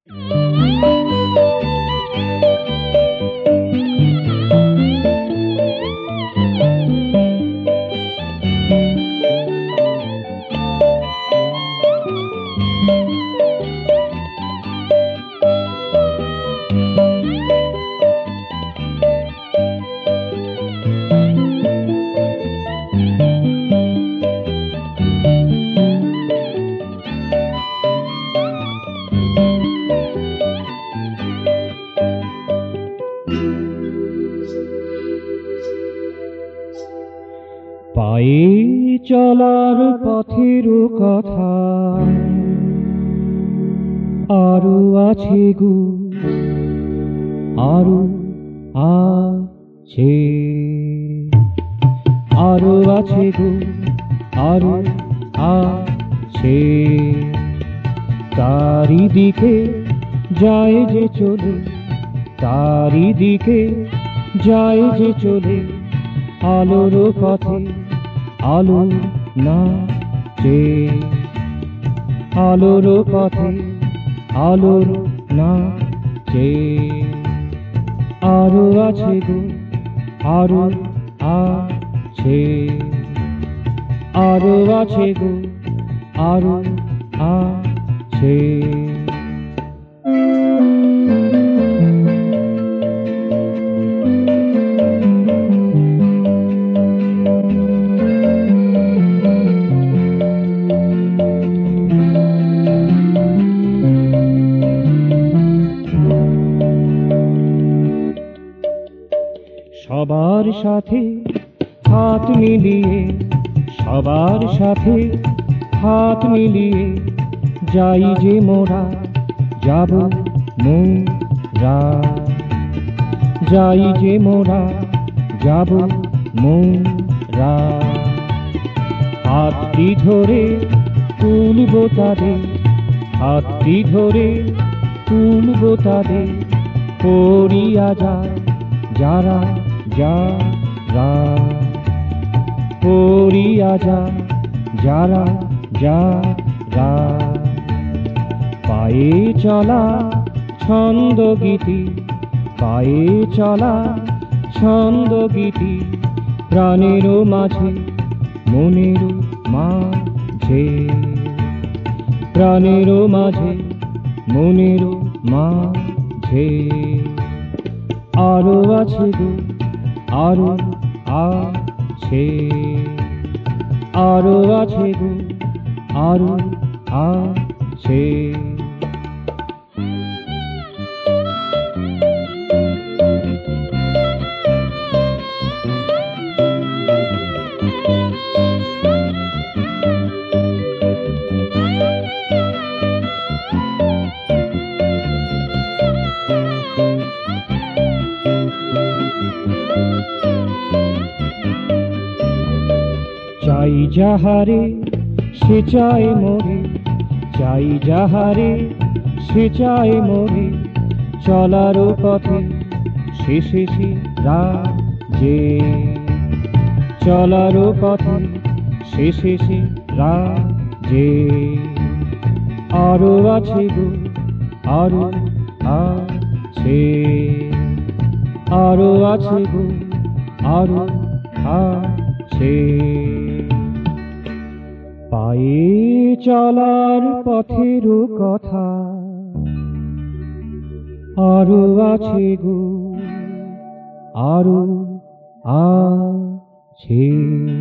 পায়ে চলার পথের কথা আরো আছে গো, আরো আছে, আরো আছে গো, আরো আছে। তারি দিকে যায় যে চলে, তারি দিকে যায় যে চলে, আলোর পথে আলো নাচে, আলোর পথে আলোর নাচে। আরো আছে গো, আরো আছে, আরো আছে গো, আরো আছে। সবার সাথে হাত মিলিয়ে, সবার সাথে হাত মিলিয়ে যাই যে মোরা, যাব মোরা, যাই যে মোরা, যাব মোরা। হাতটি ধরে তুলব তাদের, হাতটি ধরে তুলব তাদের, পড়িয়া যায় যারা যারা, পড়িয়া যায় যারা যারা। পায়ে চলা ছন্দ গীতি, পায়ে চলা ছন্দ গীতি, প্রাণের মাঝে মনের মাঝে, প্রাণের মাঝে মনের মাঝে। আরো আছে গো, আরো আছে, আরো আছে গো, আরো আছে। চাই যাহারে সে চায় মোরে, চাই যাহারে সে চায় মোরে, চলার পথে শেষে সে রাজে, চলার পথে শেষে সে রাজে। আরো আছে গো, আরো আছে, আরো আছে গো, আরো আছে। পায়ে চলার পথের কথা আরো আছে গো, আরো আছে।